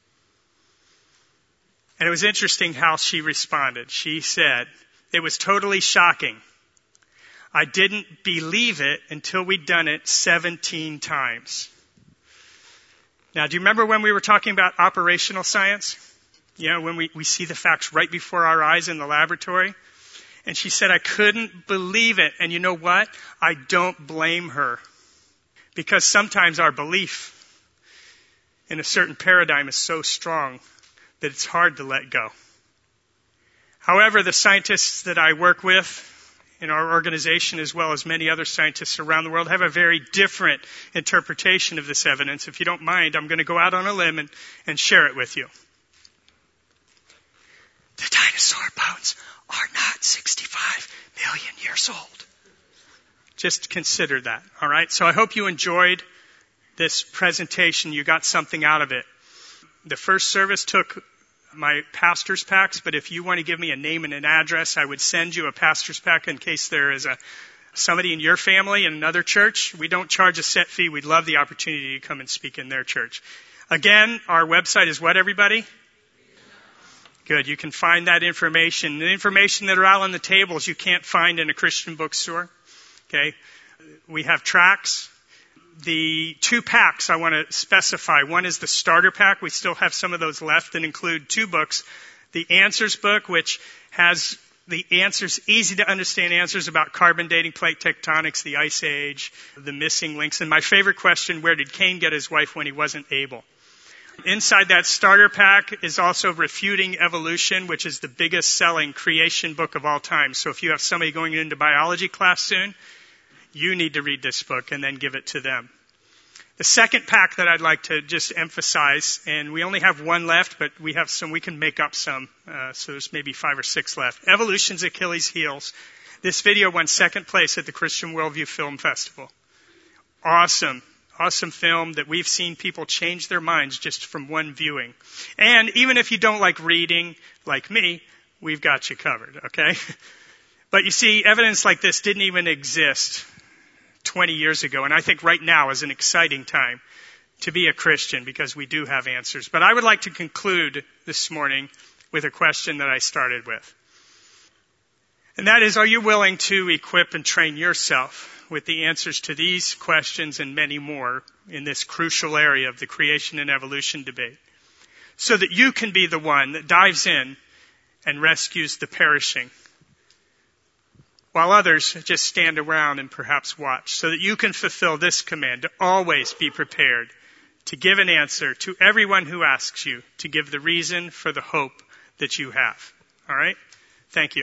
And it was interesting how she responded. She said, it was totally shocking. I didn't believe it until we'd done it seventeen times. Now, do you remember when we were talking about operational science? You know, when we, we see the facts right before our eyes in the laboratory? And she said, I couldn't believe it. And you know what? I don't blame her. Because sometimes our belief in a certain paradigm is so strong that it's hard to let go. However, the scientists that I work with in our organization, as well as many other scientists around the world, have a very different interpretation of this evidence. If you don't mind, I'm going to go out on a limb and, and share it with you. The dinosaur bones are not sixty-five million years old. Just consider that, all right? So I hope you enjoyed this presentation. You got something out of it. The first service took my pastor's packs, but if you want to give me a name and an address, I would send you a pastor's pack in case there is a, somebody in your family in another church, we don't charge a set fee. We'd love the opportunity to come and speak in their church. Again, our website is what, everybody? Good. You can find that information. The information that are out on the tables you can't find in a Christian bookstore. Okay. We have tracts. The two packs I want to specify. One is the starter pack. We still have some of those left that include two books. The Answers book, which has the answers, easy to understand answers about carbon dating, plate tectonics, the Ice Age, the missing links. And my favorite question, where did Cain get his wife when he wasn't Abel? Inside that starter pack is also Refuting Evolution, which is the biggest selling creation book of all time. So if you have somebody going into biology class soon, you need to read this book and then give it to them. The second pack that I'd like to just emphasize, and we only have one left, but we have some, we can make up some, uh, so there's maybe five or six left. Evolution's Achilles' Heels. This video won second place at the Christian Worldview Film Festival. Awesome. Awesome film that we've seen people change their minds just from one viewing. And even if you don't like reading, like me, we've got you covered, okay? But you see, evidence like this didn't even exist twenty years ago. And I think right now is an exciting time to be a Christian because we do have answers. But I would like to conclude this morning with a question that I started with. And that is, are you willing to equip and train yourself with the answers to these questions and many more in this crucial area of the creation and evolution debate, so that you can be the one that dives in and rescues the perishing, while others just stand around and perhaps watch, so that you can fulfill this command to always be prepared to give an answer to everyone who asks you, to give the reason for the hope that you have. All right? Thank you.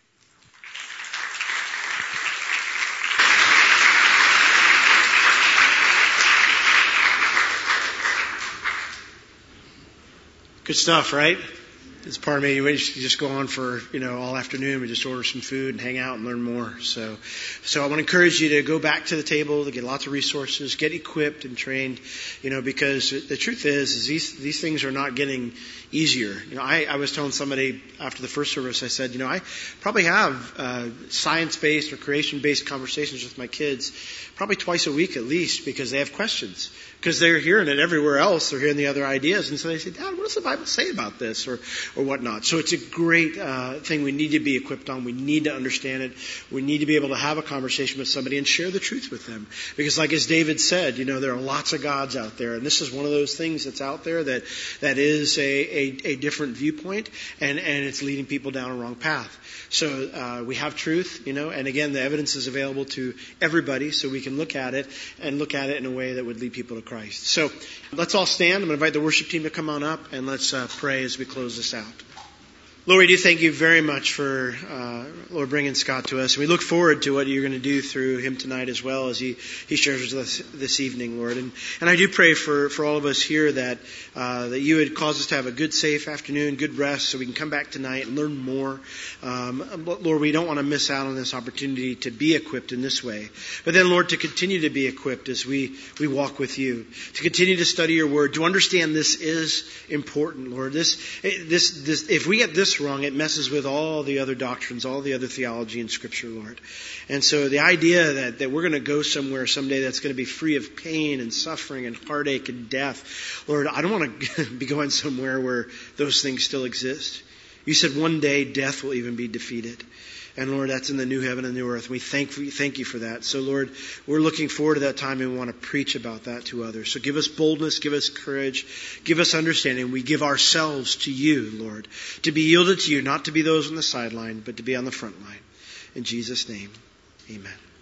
Good stuff, right? It's part of me. You just go on for, you know, all afternoon. We just order some food and hang out and learn more. So, so I want to encourage you to go back to the table to get lots of resources, get equipped and trained, you know, because the truth is, is these, these things are not getting easier. You know, I, I was telling somebody after the first service, I said, you know, I probably have, uh, science-based or creation-based conversations with my kids probably twice a week at least because they have questions. Because they're hearing it everywhere else. They're hearing the other ideas. And so they say, Dad, what does the Bible say about this? Or, or whatnot. So it's a great uh, thing we need to be equipped on. We need to understand it. We need to be able to have a conversation with somebody and share the truth with them. Because like as David said, you know, there are lots of gods out there. And this is one of those things that's out there that, that is a, a, a different viewpoint. And, and it's leading people down a wrong path. So uh, we have truth, you know, and again, the evidence is available to everybody. So we can look at it and look at it in a way that would lead people to Christ. So let's all stand. I'm going to invite the worship team to come on up and let's uh, pray as we close this out. Lord, we do thank you very much for, uh, Lord, bringing Scott to us. We look forward to what you're going to do through him tonight as well as he, he shares with us this evening, Lord. And, and I do pray for, for all of us here that, uh, that you would cause us to have a good, safe afternoon, good rest so we can come back tonight and learn more. Um, Lord, we don't want to miss out on this opportunity to be equipped in this way. But then, Lord, to continue to be equipped as we, we walk with you, to continue to study your word, to understand this is important, Lord. This, this, this, if we get this wrong, it messes with all the other doctrines, all the other theology in Scripture, Lord. And so the idea that, that we're going to go somewhere someday that's going to be free of pain and suffering and heartache and death, Lord, I don't want to be going somewhere where those things still exist. You said one day death will even be defeated. And Lord, that's in the new heaven and new earth. We thank, we thank you for that. So Lord, we're looking forward to that time and we want to preach about that to others. So give us boldness, give us courage, give us understanding. We give ourselves to you, Lord, to be yielded to you, not to be those on the sideline, but to be on the front line. In Jesus' name, amen.